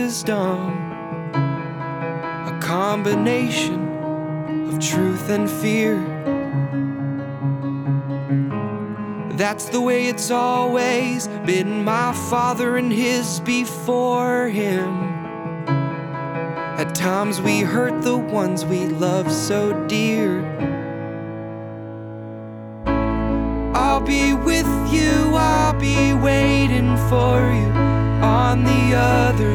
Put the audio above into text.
wisdom, a combination of truth and fear. That's the way it's always been, my father and his before him. At times we hurt the ones we love so dear. I'll be with you, I'll be waiting for you on the other